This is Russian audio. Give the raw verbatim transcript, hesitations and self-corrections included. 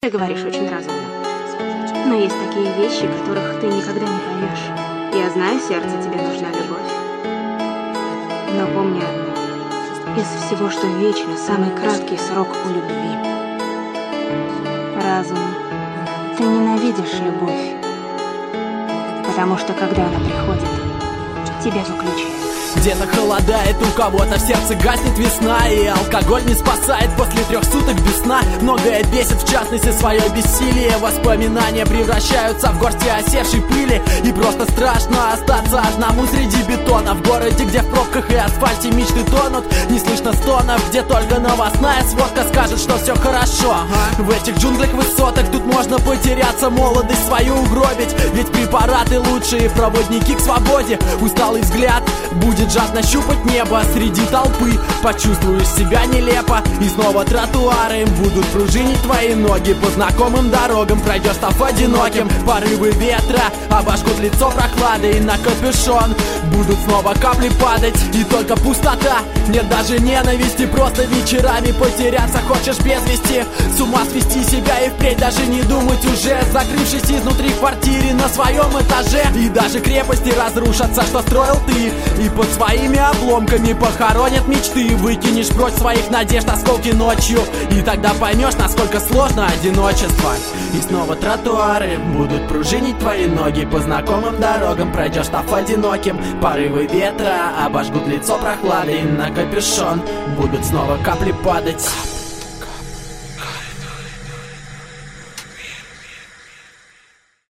Ты говоришь очень разумно. Но есть такие вещи, которых ты никогда не поймешь. Я знаю, сердце тебе нужна любовь. Но помни одно. Из всего, что вечно, самый краткий срок у любви. Разум. Ты ненавидишь любовь. Потому что, когда она приходит, тебя выключают. Где-то холодает, у кого-то в сердце гаснет весна, и алкоголь не спасает после трех суток без сна. Многое бесит, в частности, свое бессилие. Воспоминания превращаются в горсти осевшей пыли. И просто страшно остаться одному среди бетона. В городе, где в пробках и асфальте мечты тонут. Не слышно стонов, где только новостная сводка скажет, что все хорошо. В этих джунглях высоток тут можно потеряться, молодость свою угробить. Ведь препараты лучшие проводники к свободе. Усталый взгляд будет жадно щупать небо среди толпы. Почувствуешь себя нелепо, и снова тротуары будут пружинить твои ноги. По знакомым дорогам пройдешь, став одиноким. Порывы ветра обожгут лицо прохладой, и на капюшон будут снова капли падать. И только пустота, нет даже ненависти. Просто вечерами потеряться хочешь без вести. С ума свести себя и впредь даже не думать уже, закрывшись изнутри в квартире на своем этаже. И даже крепости разрушатся, что строил ты, и под своими обломками похоронят мечты. Выкинешь прочь своих надежд осколки ночью, и тогда поймешь, насколько сложно одиночество. И снова тротуары будут пружинить твои ноги. По знакомым дорогам пройдешь, став одиноким. Порывы ветра обожгут лицо прохладой, и на капюшон будут снова капли падать.